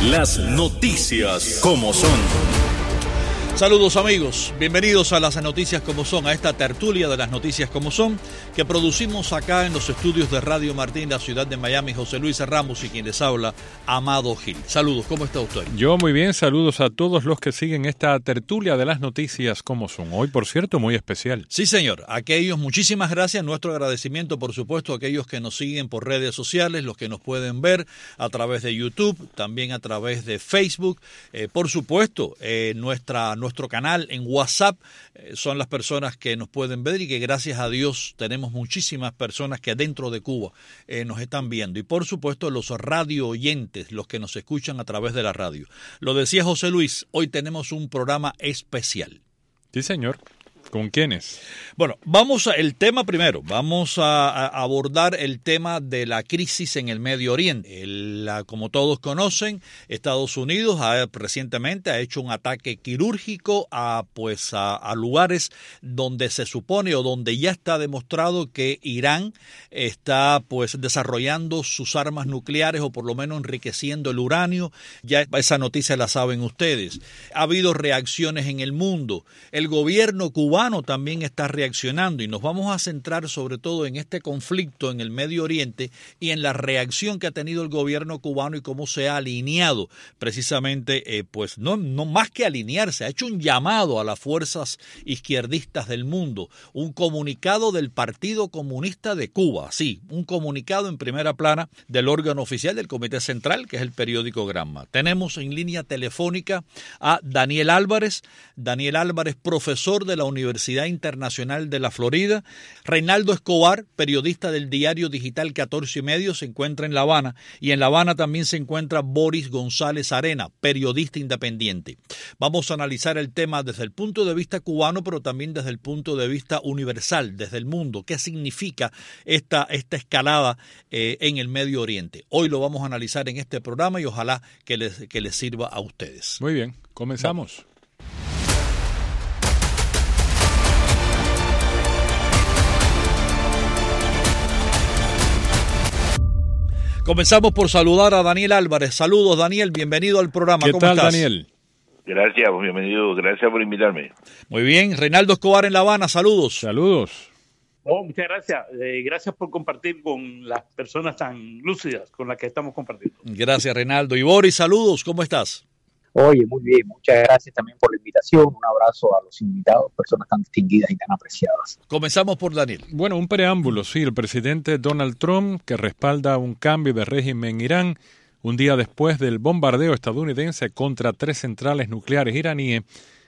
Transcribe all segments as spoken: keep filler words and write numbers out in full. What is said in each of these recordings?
Las noticias como son. Saludos amigos, bienvenidos a las noticias como son, a esta tertulia de las noticias como son, que producimos acá en los estudios de Radio Martín, la ciudad de Miami. José Luis Ramos y quien les habla, Amado Gil. Saludos, ¿cómo está usted? Yo muy bien, saludos a todos los que siguen esta tertulia de las noticias como son. Hoy, por cierto, muy especial. Sí, señor, aquellos, muchísimas gracias, nuestro agradecimiento, por supuesto, a aquellos que nos siguen por redes sociales, los que nos pueden ver a través de YouTube, también a través de Facebook, eh, por supuesto, eh, nuestra Nuestro canal en WhatsApp eh, son las personas que nos pueden ver y que gracias a Dios tenemos muchísimas personas que dentro de Cuba eh, nos están viendo. Y por supuesto los radio oyentes, los que nos escuchan a través de la radio. Lo decía José Luis, hoy tenemos un programa especial. Sí, señor. ¿Con quiénes? Bueno, vamos a el tema primero. Vamos a, a abordar el tema de la crisis en el Medio Oriente. El, la, como todos conocen, Estados Unidos ha, recientemente ha hecho un ataque quirúrgico a, pues, a, a lugares donde se supone o donde ya está demostrado que Irán está pues, desarrollando sus armas nucleares o por lo menos enriqueciendo el uranio. Ya esa noticia la saben ustedes. Ha habido reacciones en el mundo. El gobierno cubano también está reaccionando y nos vamos a centrar sobre todo en este conflicto en el Medio Oriente y en la reacción que ha tenido el gobierno cubano y cómo se ha alineado precisamente, eh, pues no, no más que alinearse, ha hecho un llamado a las fuerzas izquierdistas del mundo, un comunicado del Partido Comunista de Cuba, sí, un comunicado en primera plana del órgano oficial del Comité Central, que es el periódico Granma. Tenemos en línea telefónica a Daniel Álvarez, Daniel Álvarez, profesor de la Universidad Universidad Internacional de la Florida. Reinaldo Escobar, periodista del diario digital catorce y medio, se encuentra en La Habana, y en La Habana también se encuentra Boris González Arena, periodista independiente. Vamos a analizar el tema desde el punto de vista cubano, pero también desde el punto de vista universal, desde el mundo. ¿Qué significa esta, esta escalada eh, en el Medio Oriente? Hoy lo vamos a analizar en este programa y ojalá que les, que les sirva a ustedes. Muy bien, comenzamos. Vamos. Comenzamos por saludar a Daniel Álvarez. Saludos, Daniel, bienvenido al programa. ¿Qué ¿Cómo tal, estás? Daniel? Gracias, bienvenido, gracias por invitarme. Muy bien, Reinaldo Escobar en La Habana, saludos. Saludos. Oh, muchas gracias. Eh, gracias por compartir con las personas tan lúcidas con las que estamos compartiendo. Gracias, Reinaldo. Y Boris, saludos, ¿cómo estás? Oye, muy bien, muchas gracias también por la invitación, un abrazo a los invitados, personas tan distinguidas y tan apreciadas. Comenzamos por Daniel. Bueno, un preámbulo, sí, el presidente Donald Trump, que respalda un cambio de régimen en Irán, un día después del bombardeo estadounidense contra tres centrales nucleares iraníes,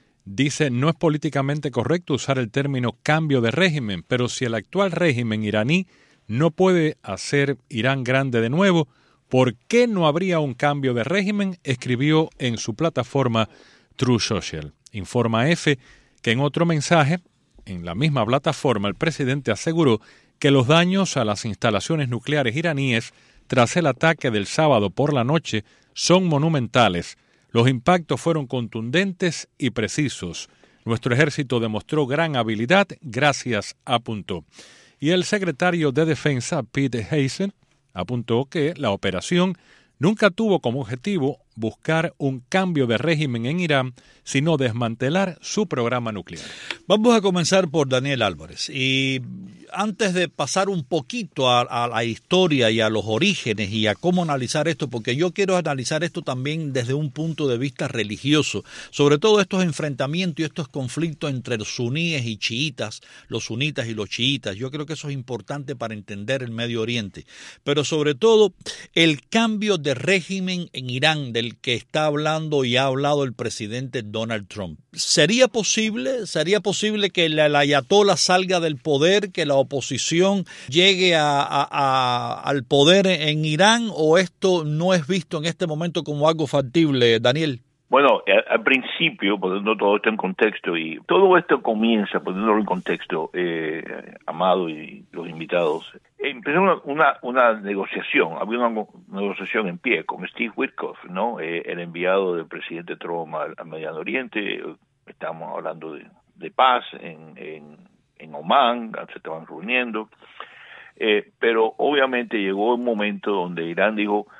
dice no es políticamente correcto usar el término cambio de régimen, pero si el actual régimen iraní no puede hacer Irán grande de nuevo, ¿por qué no habría un cambio de régimen?, escribió en su plataforma Truth Social. Informa F que en otro mensaje, en la misma plataforma, el presidente aseguró que los daños a las instalaciones nucleares iraníes tras el ataque del sábado por la noche son monumentales. Los impactos fueron contundentes y precisos. Nuestro ejército demostró gran habilidad, gracias, apuntó. Y el secretario de Defensa, Pete Hegseth, apuntó que la operación nunca tuvo como objetivo buscar un cambio de régimen en Irán, sino desmantelar su programa nuclear. Vamos a comenzar por Daniel Álvarez. Y antes de pasar un poquito a, a la historia y a los orígenes y a cómo analizar esto, porque yo quiero analizar esto también desde un punto de vista religioso, sobre todo estos enfrentamientos y estos conflictos entre los suníes y chiitas, los sunitas y los chiitas. Yo creo que eso es importante para entender el Medio Oriente. Pero sobre todo el cambio de régimen en Irán, del que está hablando y ha hablado el presidente Donald Trump. ¿Sería posible? ¿Sería posible que el ayatolá salga del poder, que la oposición llegue a, a, a, al poder en Irán, o esto no es visto en este momento como algo factible, Daniel? Bueno, al principio, poniendo todo esto en contexto, y todo esto comienza poniéndolo en contexto, eh, Amado y los invitados, empezó una, una, una negociación, había una negociación en pie con Steve Witkoff, ¿no? Eh, el enviado del presidente Trump al, al Mediano Oriente. Estamos hablando de, de paz en, en, en Omán, se estaban reuniendo, eh, pero obviamente llegó un momento donde Irán dijo,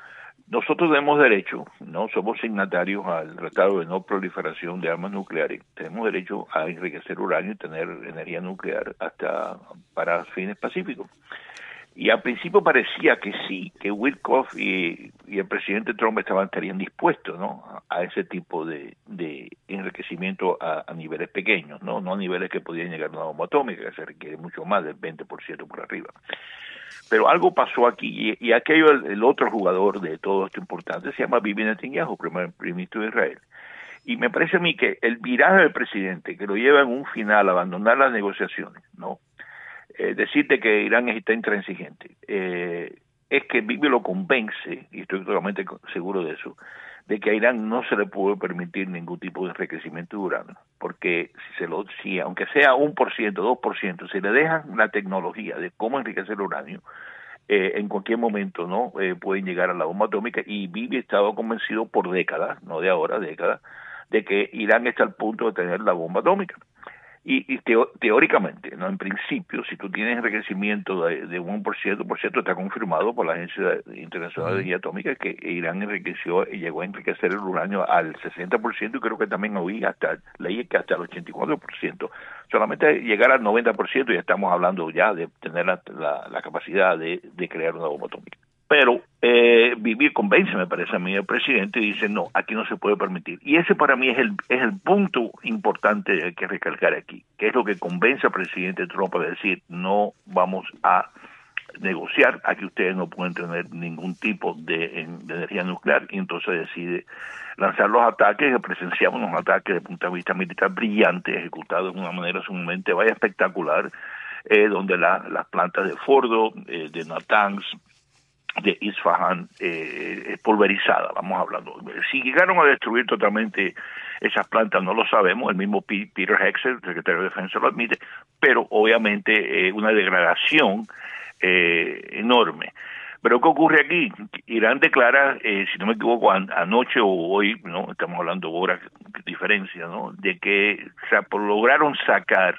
nosotros tenemos derecho, no somos signatarios al Tratado de No Proliferación de Armas Nucleares, tenemos derecho a enriquecer uranio y tener energía nuclear hasta para fines pacíficos. Y al principio parecía que sí, que Witkoff y, y el presidente Trump estaban, estarían dispuestos, ¿no?, a ese tipo de, de enriquecimiento a, a niveles pequeños, ¿no? no a niveles que podían llegar a una bomba atómica, que se requiere mucho más del veinte por ciento por arriba. Pero algo pasó aquí, y, y aquello, el, el otro jugador de todo esto importante se llama Bibi Netanyahu, primer ministro de Israel. Y me parece a mí que el viraje del presidente, que lo lleva en un final a abandonar las negociaciones, ¿no?, eh, decirte que Irán está intransigente, eh, es que Bibi lo convence, y estoy totalmente seguro de eso, de que a Irán no se le puede permitir ningún tipo de enriquecimiento de uranio, porque si se lo, si aunque sea un por ciento, dos por ciento, si le dejan la tecnología de cómo enriquecer el uranio, eh, en cualquier momento no eh, pueden llegar a la bomba atómica. Y Bibi estaba convencido por décadas, no de ahora, décadas, de que Irán está al punto de tener la bomba atómica. Y, y teo, teóricamente, no, en principio, si tú tienes enriquecimiento de, de un por ciento, por ciento, está confirmado por la Agencia Internacional de Energía Atómica que Irán enriqueció y llegó a enriquecer el uranio al sesenta por ciento, y creo que también oí hasta, leí que hasta el ochenta y cuatro por ciento. Solamente llegar al noventa por ciento ya estamos hablando ya de tener la, la, la capacidad de, de crear una bomba atómica. Pero eh, Bibi convence, me parece a mí, al presidente, y dice, no, aquí no se puede permitir. Y ese para mí es el es el punto importante que hay que recalcar aquí, que es lo que convence al presidente Trump a decir, no vamos a negociar, aquí ustedes no pueden tener ningún tipo de, de energía nuclear, y entonces decide lanzar los ataques, que presenciamos unos ataques desde el punto de vista militar brillantes, ejecutados de una manera sumamente vaya espectacular, eh, donde la, las plantas de Fordo, eh, de Natanz, de Isfahan, eh, pulverizada, vamos hablando. Si llegaron a destruir totalmente esas plantas, no lo sabemos, el mismo P- Peter Hegseth, el secretario de Defensa, lo admite, pero obviamente eh, una degradación eh, enorme. Pero ¿qué ocurre aquí? Irán declara, eh, si no me equivoco, an- anoche o hoy, no, estamos hablando de horas de diferencia, ¿no?, de que o sea, por, lograron sacar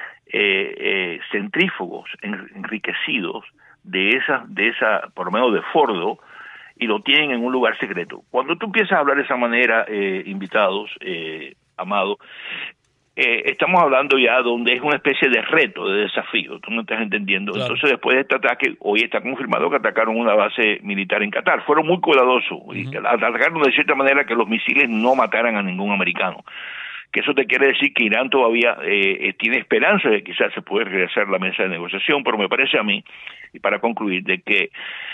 eh, eh, centrífugos en, enriquecidos de esa, de esa, por lo menos de Fordo, y lo tienen en un lugar secreto. Cuando tú empiezas a hablar de esa manera, eh, invitados, eh, Amado, eh, estamos hablando ya donde es una especie de reto, de desafío, tú me estás entendiendo. Claro. Entonces, después de este ataque, hoy está confirmado que atacaron una base militar en Qatar. Fueron muy cuidadosos, uh-huh. y atacaron de cierta manera que los misiles no mataran a ningún americano. Que eso te quiere decir que Irán todavía eh, tiene esperanza de que quizás se puede regresar a la mesa de negociación, pero me parece a mí, y para concluir, de que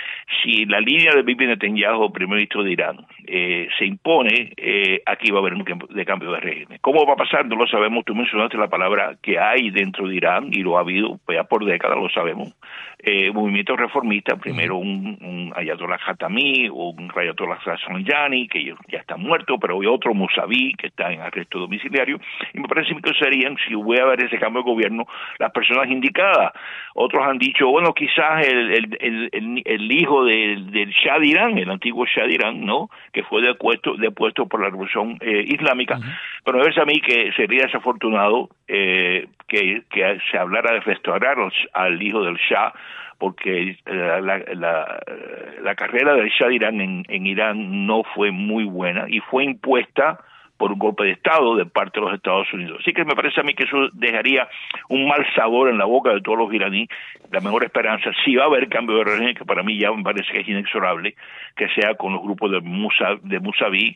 si la línea de Bibi Netanyahu, primer ministro de Irán, eh, se impone, eh, aquí va a haber un cambio de, cambio de régimen. ¿Cómo va a pasar? No lo sabemos. Tú mencionaste la palabra que hay dentro de Irán, y lo ha habido pues ya por décadas, lo sabemos. Eh, movimiento reformista, primero un, un Ayatollah Khatami, o un Ayatollah Rafsanjani, que ya está muerto, pero hay otro Mousavi, que está en arresto domiciliario, y me parece que serían, si hubiera haber ese cambio de gobierno, las personas indicadas. Otros han dicho, bueno, quizás el, el, el, el, el hijo del, del Shah de Irán, el antiguo Shah de Irán, ¿no?, que fue depuesto, depuesto por la Revolución eh, Islámica, uh-huh. pero me parece a mí que sería desafortunado eh, que, que se hablara de restaurar al, al hijo del Shah, porque eh, la, la, la carrera del Shah de Irán en, en Irán no fue muy buena y fue impuesta por un golpe de Estado de parte de los Estados Unidos. Así que me parece a mí que eso dejaría un mal sabor en la boca de todos los iraníes. La mejor esperanza, si va a haber cambio de régimen, que para mí ya me parece que es inexorable, que sea con los grupos de Musa, de Mousavi,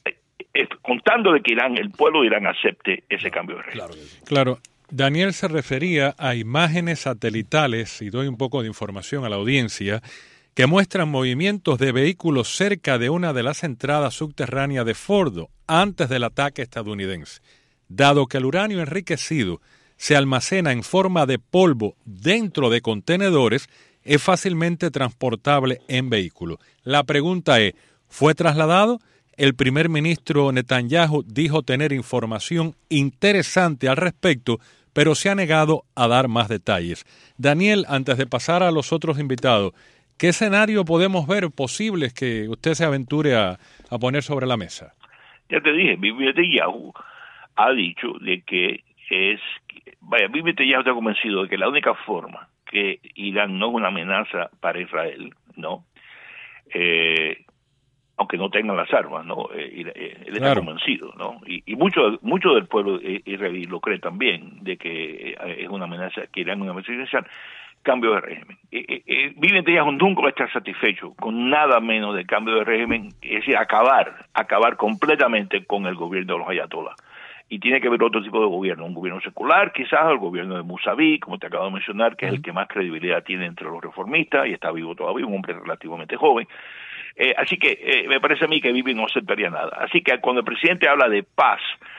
eh, contando de que Irán, el pueblo de Irán acepte ese cambio de régimen. Claro, claro. Daniel se refería a imágenes satelitales, y doy un poco de información a la audiencia, que muestran movimientos de vehículos cerca de una de las entradas subterráneas de Fordo antes del ataque estadounidense. Dado que el uranio enriquecido se almacena en forma de polvo dentro de contenedores, es fácilmente transportable en vehículo. La pregunta es, ¿fue trasladado? El primer ministro Netanyahu dijo tener información interesante al respecto, pero se ha negado a dar más detalles. Daniel, antes de pasar a los otros invitados, ¿qué escenario podemos ver posibles que usted se aventure a, a poner sobre la mesa? Ya te dije, Bibi Netanyahu ha dicho de que es, vaya, Bibi Netanyahu está convencido de que la única forma que Irán no es una amenaza para Israel, ¿no? Eh, aunque no tengan las armas, ¿no? Eh, y, eh, él está claro. convencido, ¿no? Y, y mucho mucho del pueblo israelí lo cree también, de que eh, es una amenaza, que Irán es una amenaza inicial, cambio de régimen. Eh, eh, Bibi Netanyahu nunca va a estar satisfecho con nada menos de cambio de régimen, es decir, acabar, acabar completamente con el gobierno de los ayatolás. Y tiene que haber otro tipo de gobierno, un gobierno secular, quizás el gobierno de Musavi, como te acabo de mencionar, que es el que más credibilidad tiene entre los reformistas, y está vivo todavía, un hombre relativamente joven. Eh, así que eh, me parece a mí que Bibi no aceptaría nada. Así que cuando el presidente habla de paz,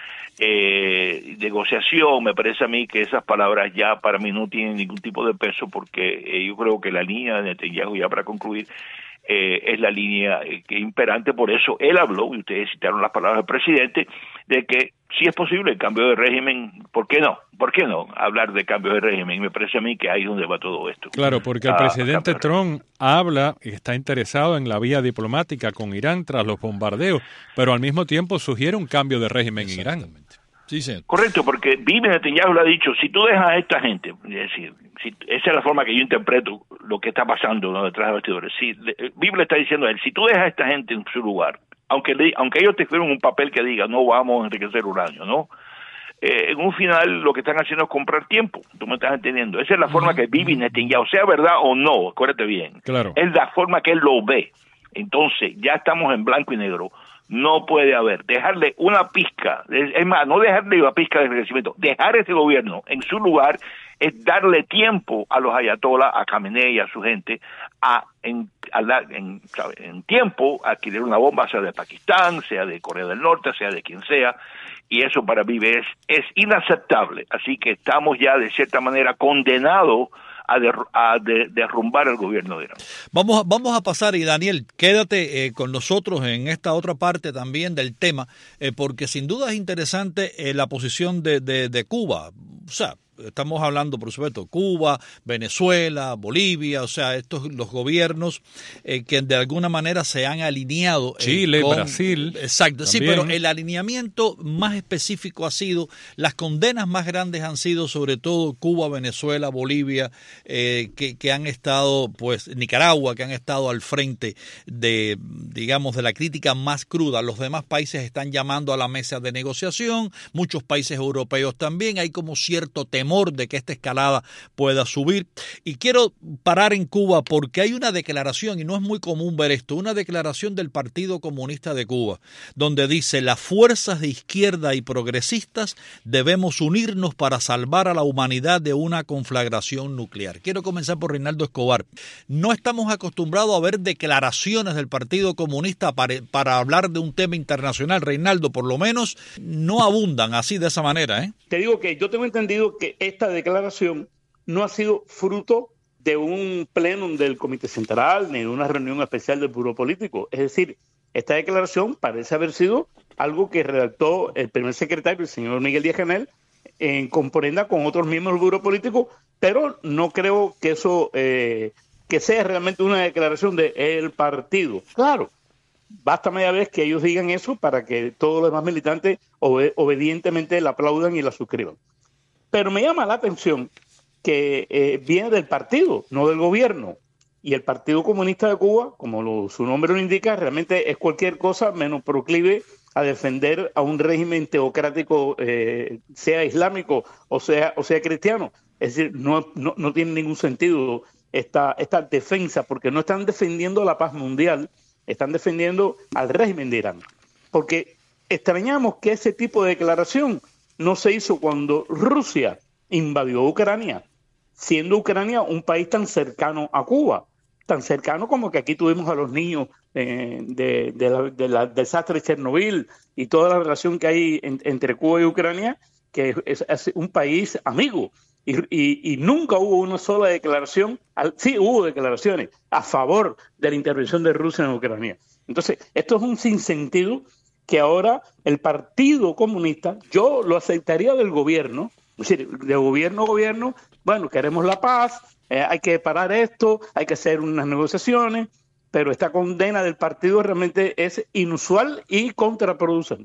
eh, negociación, me parece a mí que esas palabras ya para mí no tienen ningún tipo de peso, porque eh, yo creo que la línea de Netanyahu, ya para concluir, eh, es la línea eh, que imperante. Por eso él habló, y ustedes citaron las palabras del presidente, de que si es posible el cambio de régimen, ¿por qué no? ¿Por qué no hablar de cambio de régimen? Y me parece a mí que ahí es donde va todo esto. Claro, porque el Ah, presidente Trump habla y está interesado en la vía diplomática con Irán tras los bombardeos, pero al mismo tiempo sugiere un cambio de régimen en Irán. Sí, señor. Correcto, porque Bibi Netanyahu le ha dicho, si tú dejas a esta gente, es decir, si, esa es la forma que yo interpreto lo que está pasando, ¿no?, detrás de los bastidores. Si, Bibi le está diciendo a él, si tú dejas a esta gente en su lugar, aunque le, aunque ellos te escriban un papel que diga, no vamos a enriquecer uranio, ¿no? Eh, en un final lo que están haciendo es comprar tiempo, tú me estás entendiendo. Esa es la forma que Bibi Netanyahu, sea verdad o no, acuérdate bien, Claro. es la forma que él lo ve. Entonces, ya estamos en blanco y negro. No puede haber, dejarle una pizca, es más, no dejarle una pizca de enriquecimiento, dejar ese gobierno en su lugar es darle tiempo a los ayatolás, a Khamenei y a su gente, a en, a la, en, en tiempo adquirir una bomba, sea de Pakistán, sea de Corea del Norte, sea de quien sea, y eso para mí es, es inaceptable. Así que estamos ya de cierta manera condenados a, der, a de, derrumbar el gobierno de Irán. Vamos, a, vamos a pasar, y Daniel, quédate eh, con nosotros en esta otra parte también del tema, eh, porque sin duda es interesante eh, la posición de, de, de Cuba. O sea, estamos hablando, por supuesto, Cuba, Venezuela, Bolivia, o sea, estos los gobiernos eh, que de alguna manera se han alineado. Eh, Chile, con, Brasil. Exacto, también. Sí, pero el alineamiento más específico ha sido, las condenas más grandes han sido sobre todo Cuba, Venezuela, Bolivia, eh, que, que han estado, pues, Nicaragua, que han estado al frente de, digamos, de la crítica más cruda. Los demás países están llamando a la mesa de negociación, muchos países europeos también, hay como cierto temor de que esta escalada pueda subir. Y quiero parar en Cuba porque hay una declaración, y no es muy común ver esto, una declaración del Partido Comunista de Cuba, donde dice: las fuerzas de izquierda y progresistas debemos unirnos para salvar a la humanidad de una conflagración nuclear. Quiero comenzar por Reinaldo Escobar. No estamos acostumbrados a ver declaraciones del Partido Comunista para, para hablar de un tema internacional. Reinaldo, por lo menos no abundan así de esa manera, ¿eh? Te digo que yo tengo entendido que esta declaración no ha sido fruto de un plenum del Comité Central ni de una reunión especial del Buró Político. Es decir, esta declaración parece haber sido algo que redactó el primer secretario, el señor Miguel Díaz-Canel, en componenda con otros miembros del Buró Político, pero no creo que eso eh, que sea realmente una declaración del partido. Claro, basta media vez que ellos digan eso para que todos los demás militantes obed- obedientemente la aplaudan y la suscriban. Pero me llama la atención que eh, viene del partido, no del gobierno. Y el Partido Comunista de Cuba, como lo, su nombre lo indica, realmente es cualquier cosa menos proclive a defender a un régimen teocrático, eh, sea islámico o sea, o sea cristiano. Es decir, no, no, no tiene ningún sentido esta, esta defensa, porque no están defendiendo la paz mundial, están defendiendo al régimen de Irán. Porque extrañamos que ese tipo de declaración no se hizo cuando Rusia invadió Ucrania, siendo Ucrania un país tan cercano a Cuba, tan cercano como que aquí tuvimos a los niños eh, de, de la, de la desastre de Chernobyl y toda la relación que hay en, entre Cuba y Ucrania, que es, es un país amigo. Y, y, y nunca hubo una sola declaración, sí hubo declaraciones a favor de la intervención de Rusia en Ucrania. Entonces, esto es un sinsentido que ahora el Partido Comunista, yo lo aceptaría del gobierno, es decir, de gobierno a gobierno, bueno, queremos la paz, eh, hay que parar esto, hay que hacer unas negociaciones, pero esta condena del partido realmente es inusual y contraproducente.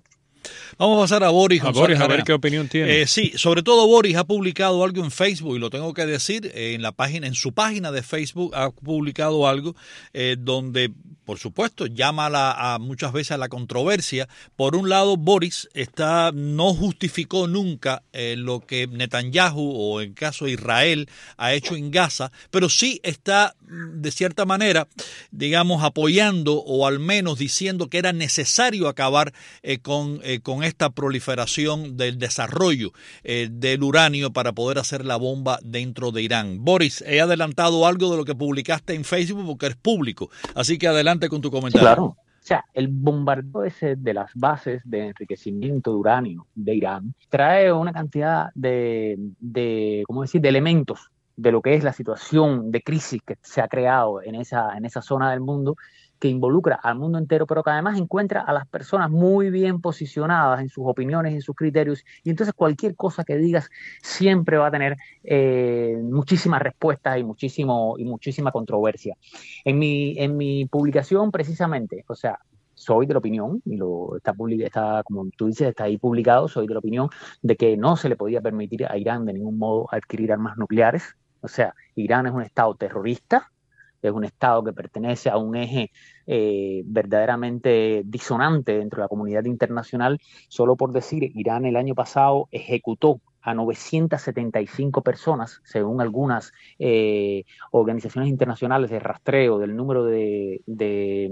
Vamos a pasar a Boris. A Boris, a ver qué opinión tiene. Eh, sí, sobre todo Boris ha publicado algo en Facebook, y lo tengo que decir, eh, en la página, en su página de Facebook ha publicado algo eh, donde, por supuesto, llama a, la, a muchas veces a la controversia. Por un lado, Boris está no justificó nunca eh, lo que Netanyahu, o en caso de Israel, ha hecho en Gaza, pero sí está, de cierta manera, digamos, apoyando, o al menos diciendo que era necesario acabar eh, con, eh, con esta proliferación del desarrollo eh, del uranio para poder hacer la bomba dentro de Irán. Boris, he adelantado algo de lo que publicaste en Facebook porque es público, así que adelante con tu comentario. Sí, claro. O sea, el bombardeo ese de las bases de enriquecimiento de uranio de Irán trae una cantidad de, de, ¿cómo decir?, de elementos de lo que es la situación de crisis que se ha creado en esa, en esa zona del mundo, que involucra al mundo entero, pero que además encuentra a las personas muy bien posicionadas en sus opiniones, en sus criterios, y entonces cualquier cosa que digas siempre va a tener eh, muchísimas respuestas y, muchísimo, y muchísima controversia. En mi, en mi publicación, precisamente, o sea, soy de la opinión, y lo está, está, como tú dices, está ahí publicado, soy de la opinión de que no se le podía permitir a Irán de ningún modo adquirir armas nucleares. O sea, Irán es un estado terrorista, es un estado que pertenece a un eje eh, verdaderamente disonante dentro de la comunidad internacional. Solo por decir, Irán el año pasado ejecutó a novecientas setenta y cinco personas, según algunas eh, organizaciones internacionales de rastreo del número de, de,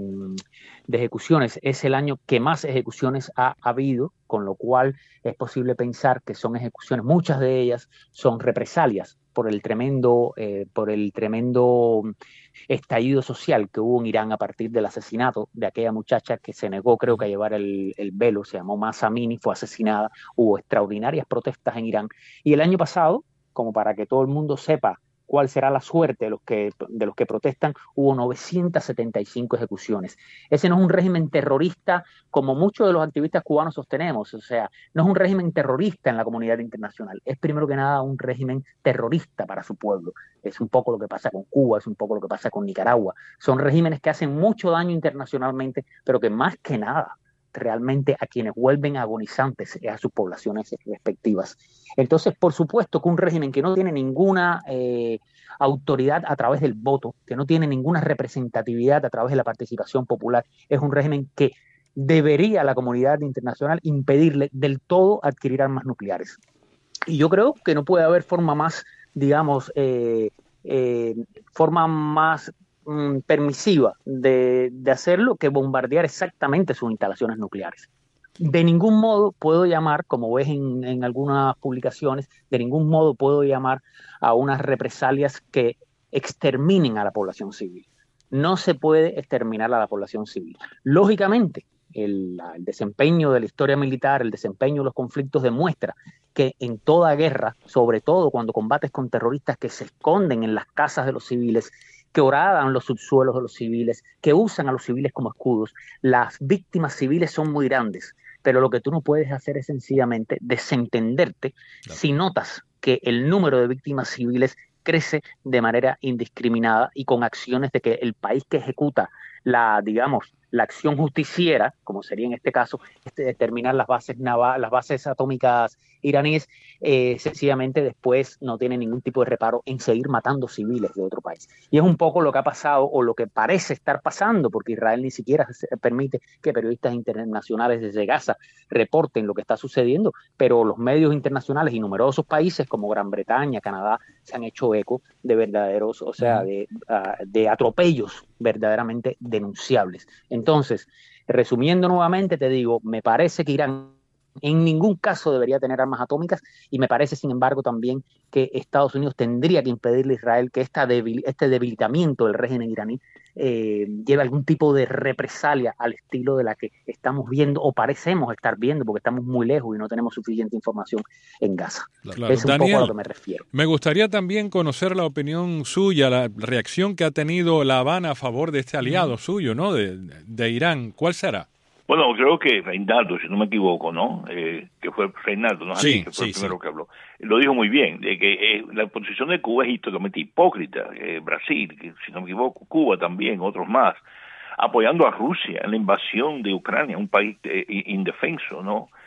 de ejecuciones. Es el año que más ejecuciones ha habido, con lo cual es posible pensar que son ejecuciones, muchas de ellas son represalias por el tremendo, eh, por el tremendo estallido social que hubo en Irán a partir del asesinato de aquella muchacha que se negó, creo que, a llevar el, el velo, se llamó Mahsa Amini, fue asesinada. Hubo extraordinarias protestas en Irán. Y el año pasado, como para que todo el mundo sepa cuál será la suerte de los que, de los que protestan, hubo novecientas setenta y cinco ejecuciones. Ese no es un régimen terrorista como muchos de los activistas cubanos sostenemos, o sea, no es un régimen terrorista en la comunidad internacional, es primero que nada un régimen terrorista para su pueblo. Es un poco lo que pasa con Cuba, es un poco lo que pasa con Nicaragua. Son regímenes que hacen mucho daño internacionalmente, pero que más que nada realmente a quienes vuelven agonizantes a sus poblaciones respectivas. Entonces, por supuesto que un régimen que no tiene ninguna eh, autoridad a través del voto, que no tiene ninguna representatividad a través de la participación popular, es un régimen que debería la comunidad internacional impedirle del todo adquirir armas nucleares. Y yo creo que no puede haber forma más, digamos, eh, eh, forma más permisiva de, de hacerlo que bombardear exactamente sus instalaciones nucleares. De ningún modo puedo llamar, como ves en, en algunas publicaciones, de ningún modo puedo llamar a unas represalias que exterminen a la población civil. No se puede exterminar a la población civil. Lógicamente, el, el desempeño de la historia militar, el desempeño de los conflictos demuestra que en toda guerra, sobre todo cuando combates con terroristas que se esconden en las casas de los civiles, que horadan los subsuelos de los civiles, que usan a los civiles como escudos, las víctimas civiles son muy grandes, pero lo que tú no puedes hacer es sencillamente desentenderte claro. si notas que el número de víctimas civiles crece de manera indiscriminada y con acciones de que el país que ejecuta la, digamos, la acción justiciera, como sería en este caso, este, determinar las bases naval, las bases atómicas iraníes, eh, sencillamente después no tiene ningún tipo de reparo en seguir matando civiles de otro país. Y es un poco lo que ha pasado o lo que parece estar pasando, porque Israel ni siquiera permite que periodistas internacionales desde Gaza reporten lo que está sucediendo, pero los medios internacionales y numerosos países como Gran Bretaña, Canadá, se han hecho eco de verdaderos, o sea, de, uh, de atropellos verdaderamente denunciables. Entonces, resumiendo nuevamente, te digo, me parece que Irán en ningún caso debería tener armas atómicas y me parece, sin embargo, también que Estados Unidos tendría que impedirle a Israel que esta debil, este debilitamiento del régimen iraní eh, lleve algún tipo de represalia al estilo de la que estamos viendo o parecemos estar viendo, porque estamos muy lejos y no tenemos suficiente información en Gaza. Claro. Es un Daniel, poco a lo que me refiero. Me gustaría también conocer la opinión suya, la reacción que ha tenido La Habana a favor de este aliado mm. suyo, ¿no? De, de Irán. ¿Cuál será? Bueno, creo que Reinaldo, si no me equivoco, ¿no? Eh, que fue Reinaldo, ¿no? Sí, que fue sí, el primero sí. que habló. Lo dijo muy bien, de que eh, la posición de Cuba es totalmente hipócrita. Eh, Brasil, que, si no me equivoco, Cuba también, otros más, apoyando a Rusia en la invasión de Ucrania, un país eh, indefenso, ¿no?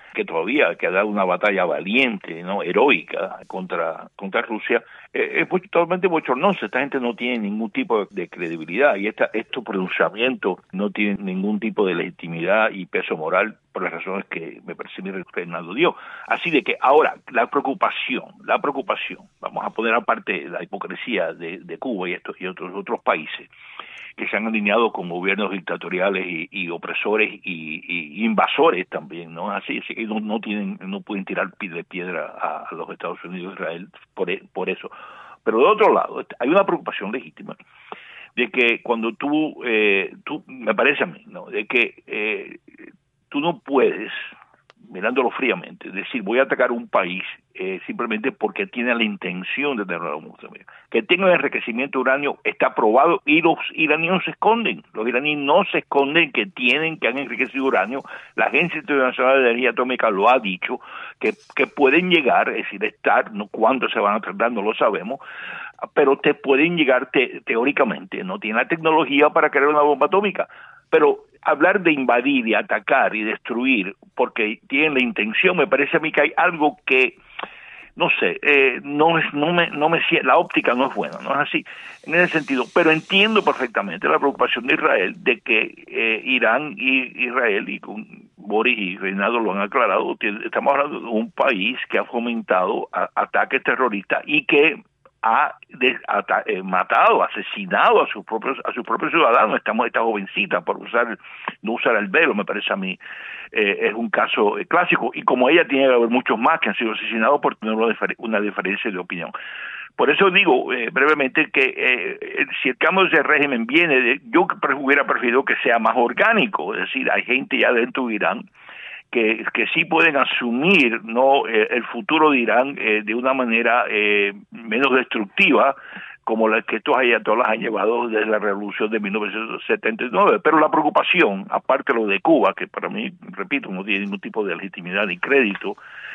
que todavía que ha dado una batalla valiente, no heroica contra contra Rusia, eh, es totalmente bochornoso. Esta gente no tiene ningún tipo de credibilidad y esta, estos pronunciamientos no tienen ningún tipo de legitimidad y peso moral por las razones que me parece mi Fernando dio. Así de que ahora la preocupación, la preocupación, vamos a poner aparte la hipocresía de, de Cuba y estos y otros otros países que se han alineado con gobiernos dictatoriales y, y opresores y, y invasores también, ¿no? Así, así que no, no tienen, no pueden tirar de piedra a, a los Estados Unidos e Israel por, por eso. Pero de otro lado, hay una preocupación legítima de que cuando tú, eh, tú me parece a mí, ¿no? De que eh, tú no puedes, mirándolo fríamente, decir voy a atacar un país eh, simplemente porque tiene la intención de tener una bomba atómica. Que tenga el enriquecimiento de uranio está probado y los iraníes se esconden. Los iraníes no se esconden que tienen, que han enriquecido uranio. La Agencia Internacional de Energía Atómica lo ha dicho, que, que pueden llegar, es decir, estar, no cuándo se van a tratar, no lo sabemos, pero te pueden llegar te, teóricamente. No tienen la tecnología para crear una bomba atómica, pero hablar de invadir y atacar y destruir porque tienen la intención, me parece a mí que hay algo que no sé, eh, no es, no me, no me, la óptica no es buena, no es así en ese sentido, pero entiendo perfectamente la preocupación de Israel de que eh, Irán y Israel y con Boris y Reinaldo lo han aclarado, estamos hablando de un país que ha fomentado a, ataques terroristas y que ha de, ata, eh, matado, asesinado a sus propios a sus propios ciudadanos. Estamos esta jovencita por usar no usar el velo, me parece a mí eh, es un caso eh, clásico, y como ella tiene que haber muchos más que han sido asesinados por tener una, difer una diferencia de opinión. Por eso digo eh, brevemente que eh, si el cambio de régimen viene de, yo hubiera preferido que sea más orgánico, es decir, hay gente ya dentro de Irán que, que sí pueden asumir no eh, el futuro de Irán eh, de una manera eh, menos destructiva, como la que estos ayatolás han llevado desde la revolución de mil novecientos setenta y nueve. Pero la preocupación, aparte de lo de Cuba, que para mí, repito, no tiene ningún tipo de legitimidad ni crédito,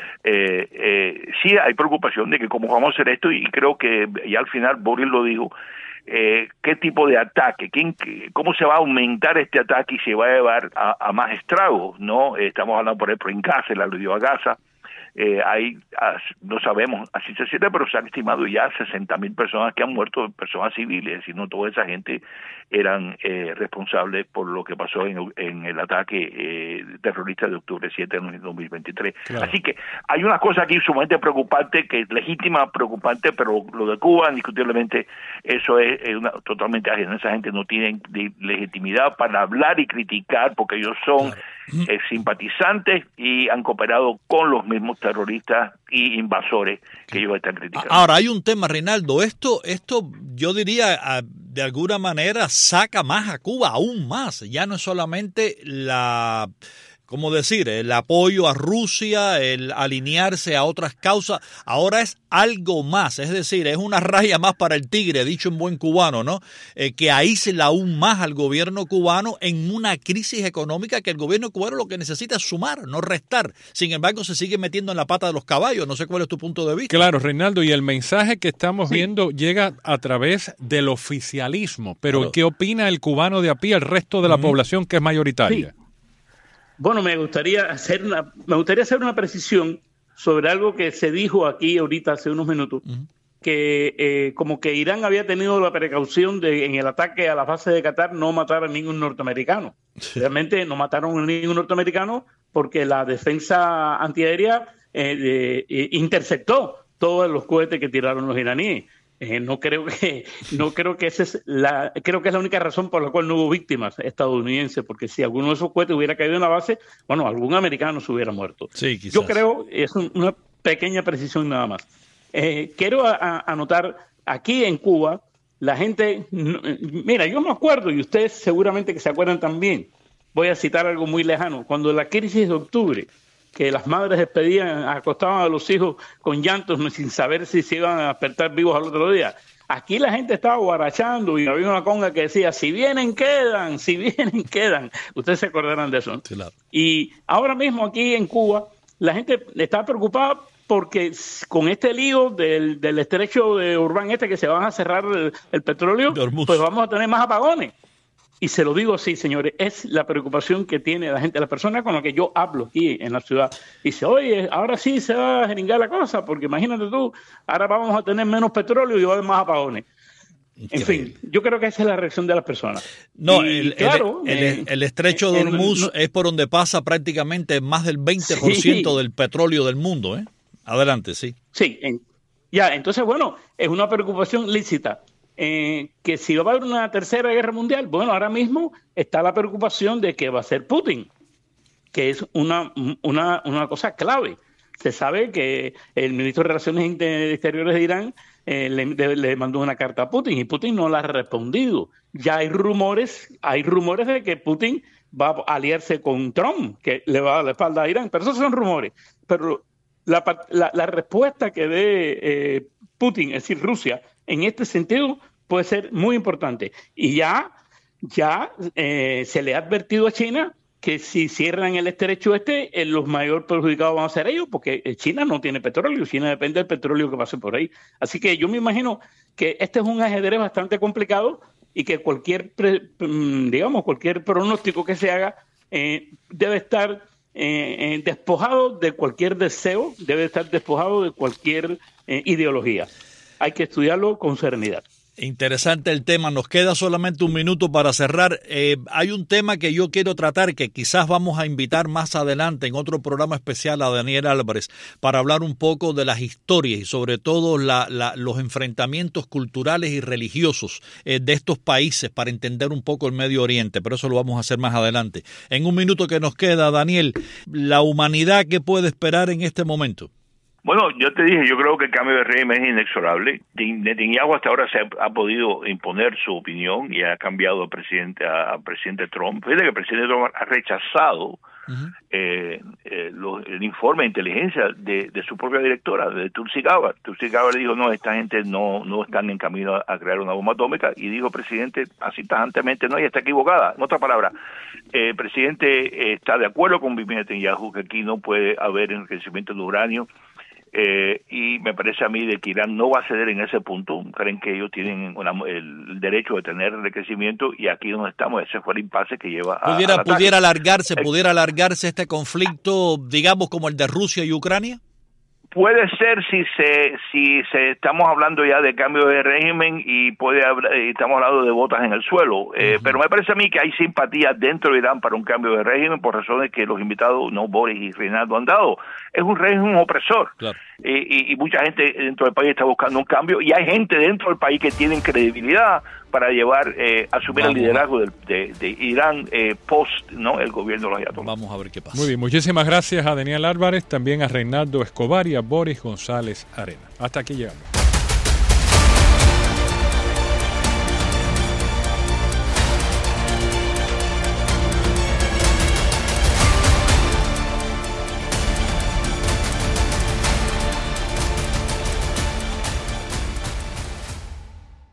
eh, eh, sí hay preocupación de que cómo vamos a hacer esto, y creo que ya al final Boris lo dijo, Eh, qué tipo de ataque, ¿Quién, qué, cómo se va a aumentar este ataque y se va a llevar a, a más estragos, ¿no? Eh, estamos hablando, por ejemplo, en Gaza, el aludió a Gaza, eh, hay, as, no sabemos así se siente, pero se han estimado ya sesenta mil personas que han muerto, personas civiles, es decir, no toda esa gente eran eh, responsables por lo que pasó en, en el ataque eh, terrorista de octubre siete de dos mil veintitrés. Claro. Así que hay una cosa aquí sumamente preocupante, que es legítima, preocupante, pero lo de Cuba, indiscutiblemente, eso es, es una, totalmente ajeno. Esa gente no tiene de, legitimidad para hablar y criticar, porque ellos son claro. eh, simpatizantes y han cooperado con los mismos terroristas y invasores que ellos están criticando. Ahora, hay un tema, Reinaldo, esto, esto yo diría, de alguna manera saca más a Cuba, aún más. Ya no es solamente la, ¿cómo decir?, el apoyo a Rusia, el alinearse a otras causas, ahora es algo más, es decir, es una raya más para el tigre, dicho en buen cubano, ¿no? Eh, que aísla aún más al gobierno cubano en una crisis económica que el gobierno cubano lo que necesita es sumar, no restar. Sin embargo, se sigue metiendo en la pata de los caballos. No sé cuál es tu punto de vista. Claro, Reinaldo, y el mensaje que estamos sí. viendo llega a través del oficialismo, pero claro. ¿qué opina el cubano de a pie, el resto de la uh-huh. población que es mayoritaria? Sí. Bueno, me gustaría hacer una, me gustaría hacer una precisión sobre algo que se dijo aquí ahorita hace unos minutos, uh-huh. que eh, como que Irán había tenido la precaución de en el ataque a la base de Qatar no matar a ningún norteamericano. Realmente no mataron a ningún norteamericano porque la defensa antiaérea eh, de, eh, interceptó todos los cohetes que tiraron los iraníes. Eh, no creo que no creo que esa es la creo que es la única razón por la cual no hubo víctimas estadounidenses, porque si alguno de esos cohetes hubiera caído en la base, bueno, algún americano se hubiera muerto. Sí, quizás. Yo creo, es un, una pequeña precisión nada más. Eh, quiero a, a anotar, aquí en Cuba, la gente, no, mira, yo me acuerdo, y ustedes seguramente que se acuerdan también, voy a citar algo muy lejano, cuando la crisis de octubre, que las madres despedían, acostaban a los hijos con llantos sin saber si se iban a despertar vivos al otro día. Aquí la gente estaba guarachando y había una conga que decía, si vienen, quedan, si vienen, quedan. Ustedes se acordarán de eso, ¿no? Claro. Y ahora mismo aquí en Cuba, la gente está preocupada porque con este lío del, del estrecho de Urbán este, que se van a cerrar el, el petróleo, pues vamos a tener más apagones. y se lo digo así, señores, es la preocupación que tiene la gente, la persona con la que yo hablo aquí en la ciudad. Dice, oye, ahora sí se va a jeringar la cosa, porque imagínate tú, ahora vamos a tener menos petróleo y va a haber más apagones. En fin, yo creo que esa es la reacción de las personas. No, y, el, claro, el, el, eh, el estrecho de Hormuz no, es por donde pasa prácticamente más del veinte por ciento sí. del petróleo del mundo, ¿eh? Adelante, sí. Sí, en, ya, entonces, bueno, es una preocupación lícita. Eh, que si va a haber una tercera guerra mundial, bueno, ahora mismo está la preocupación de que va a ser Putin, que es una, una, una cosa clave. Se sabe que el ministro de Relaciones Exteriores de Irán eh, le, le mandó una carta a Putin y Putin no la ha respondido. Ya hay rumores, hay rumores de que Putin va a aliarse con Trump, que le va a dar la espalda a Irán, pero esos son rumores. Pero la, la, la respuesta que dé eh, Putin, es decir, Rusia, en este sentido puede ser muy importante. Y ya, ya eh, se le ha advertido a China que si cierran el estrecho este, eh, los mayor perjudicados van a ser ellos, porque China no tiene petróleo, China depende del petróleo que pase por ahí. Así que yo me imagino que este es un ajedrez bastante complicado y que cualquier, pre, digamos, cualquier pronóstico que se haga eh, debe estar eh, despojado de cualquier deseo, debe estar despojado de cualquier eh, ideología. Hay que estudiarlo con serenidad. Interesante el tema. Nos queda solamente un minuto para cerrar. Eh, hay un tema que yo quiero tratar, que quizás vamos a invitar más adelante en otro programa especial a Daniel Álvarez para hablar un poco de las historias y sobre todo la, la, los enfrentamientos culturales y religiosos eh, de estos países para entender un poco el Medio Oriente, pero eso lo vamos a hacer más adelante. En un minuto que nos queda, Daniel, ¿la humanidad qué puede esperar en este momento? Bueno, yo te dije, yo creo que el cambio de régimen es inexorable. Netanyahu hasta ahora se ha, ha podido imponer su opinión y ha cambiado al presidente, a, a presidente Trump. Fíjate que el presidente Trump ha rechazado uh-huh. eh, eh, lo, el informe de inteligencia de, de su propia directora, de Tulsi Gabbard. Tulsi Gabbard le dijo, no, esta gente no no están en camino a, a crear una bomba atómica. Y dijo, presidente, así tajantemente, no, ella está equivocada. En otras palabras, eh, el presidente eh, está de acuerdo con Bibi Netanyahu que aquí no puede haber enriquecimiento de uranio. Eh, y me parece a mí de que Irán no va a ceder en ese punto. Creen que ellos tienen una, el derecho de tener enriquecimiento y aquí donde estamos, ese fue el impasse que lleva a... ¿Pudiera, pudiera alargarse, pudiera alargarse este conflicto, digamos, como el de Rusia y Ucrania? Puede ser si se si se estamos hablando ya de cambio de régimen y puede hablar, estamos hablando de botas en el suelo, eh, uh-huh. pero me parece a mí que hay simpatía dentro de Irán para un cambio de régimen por razones que los invitados, no Boris y Reinaldo, han dado. Es un régimen opresor, claro. eh, y, y mucha gente dentro del país está buscando un cambio y hay gente dentro del país que tienen credibilidad para llevar, eh, asumir Vamos. el liderazgo de, de, de Irán eh, post, ¿no? el gobierno de los ayatolás. Vamos a ver qué pasa. Muy bien, muchísimas gracias a Daniel Álvarez, también a Reinaldo Escobar y a Boris González Arena. Hasta aquí llegamos.